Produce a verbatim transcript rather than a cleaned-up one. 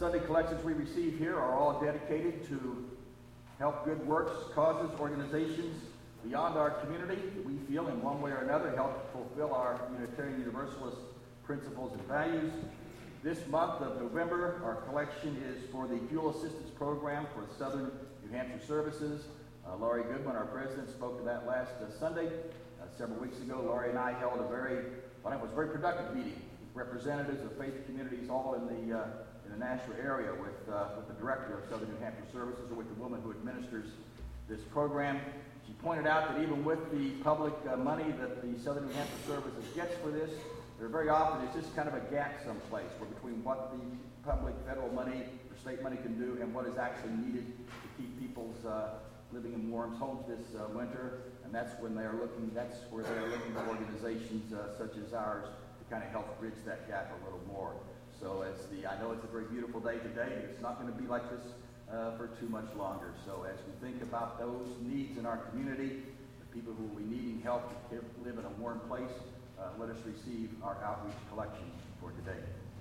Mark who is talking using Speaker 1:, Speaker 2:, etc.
Speaker 1: Sunday collections we receive here are all dedicated to help good works, causes, organizations beyond our community that we feel in one way or another help fulfill our Unitarian Universalist principles and values. This month of November, our collection is for the Fuel Assistance Program for Southern New Hampshire Services. Uh, Laurie Goodman, our president, spoke to that last uh, Sunday. Uh, several weeks ago, Laurie and I held a very, well, it was a very productive meeting with representatives of faith communities all in the uh, in the Nashua area with, uh, with the director of Southern New Hampshire Services, or with the woman who administers this program. She pointed out that even with the public uh, money that the Southern New Hampshire Services gets for this, there very often is just kind of a gap someplace where between what the public federal money or state money can do and what is actually needed to keep people's uh, living in warm homes this uh, winter. And that's when they are looking, that's where they are looking for organizations uh, such as ours to kind of help bridge that gap a little more. So as the, I know it's a very beautiful day today. It's not going to be like this uh, for too much longer. So as we think about those needs in our community, the people who will be needing help to live in a warm place, uh, let us receive our outreach collection for today.